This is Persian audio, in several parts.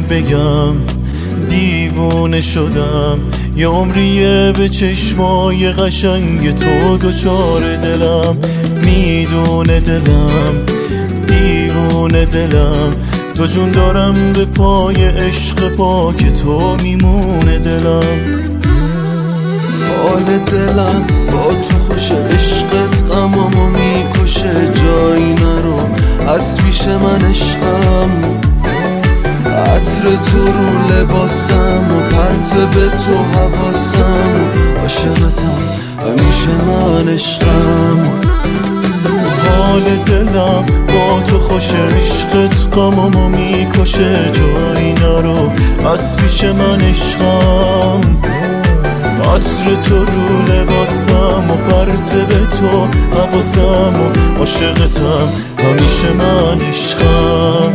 بگم دیوونه شدم، یه عمریه به چشمای قشنگ تو دوچار دلم. میدونه دلم دیوونه دلم، تو جون دارم به پای عشق پاک تو میمونه دلم. حال دلم با تو خوش، عشقت غمامو میکشه. جایی نرو از پیش من عشقم، عطر تو رو لباسم و پرت به تو حواسم. عاشقتم همیشه من عشقم. حال دلم با تو خوش، عشقت غمامو میکشه. جایی نرو از پیش من عشقم، عطر تو رو لباسم و پرت به تو حواسم. و عاشقتم همیشه من عشقم.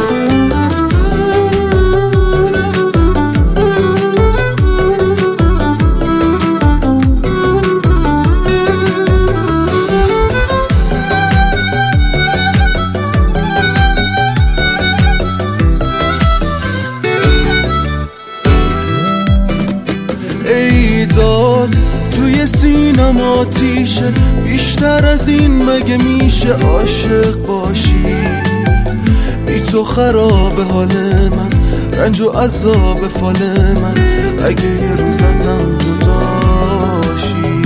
ایداد توی سینم آتیشه، بیشتر از این مگه میشه عاشق باشی؟ بی تو خراب حال من، رنج و عذاب فال من، اگه یه روز ازم جداشی.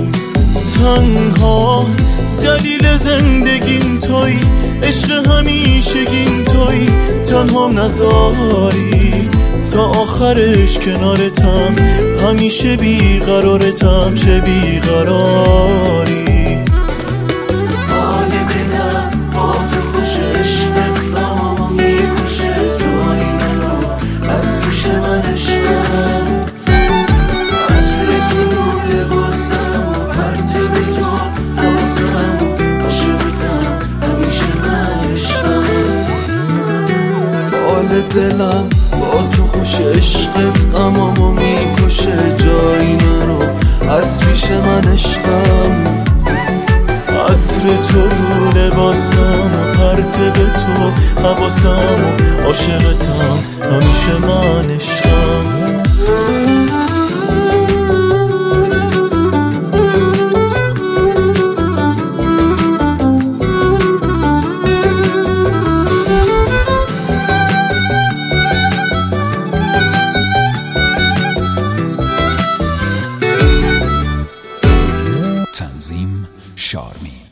تنها دلیل زندگیم توی، عشق همیشگیم توی، تنها نذاری تا آخرش کنارتم. همیشه بیقرارتم، چه بیقراری. حال دلم با تو خوش، عشقت غمامو میکشه. جایی نرو از پیش من عشقم، عطر تو رو لباسم و پرت به تو حواسم. عاشقتم همیشه من عشقم. حال دلم با تو خوش، عشقت غمامو میکشه. جایی نرو از پیش من عشقم، عطر تو رو لباسم و پرت به تو حواسم. و عاشقتم همیشه من عشقم. تنظیم شارمی.